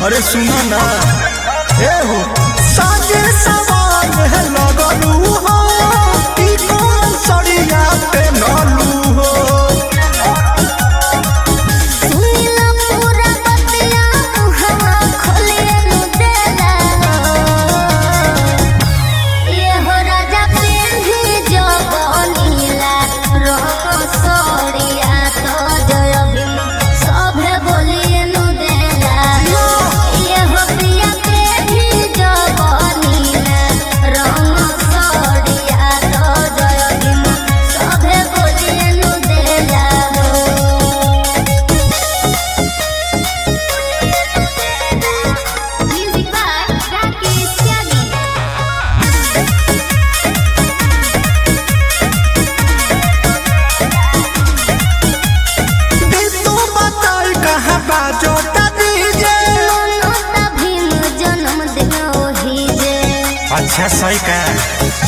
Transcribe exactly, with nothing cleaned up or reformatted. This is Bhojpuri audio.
अरे सुनो ना ए हो साजे सवाल है लगलू हो ई कौन सड़िया पे नलू हो सुनिला पूरा बतिया हवा खोले नु देला ये हो राजा पेंधी जो बनीला रंग सोड़िया तो जय बिन सभे बोलिए नु देला ये हो पिया पेंधी जो बनीला रंग सोड़िया तो जय बिन सभे बोलिए नु देला Music by Rakesh Tyagi. तू बताई कहाँ बाजो ता दीजे मनोता भीम जन्मदिन ओही जे अच्छा सही का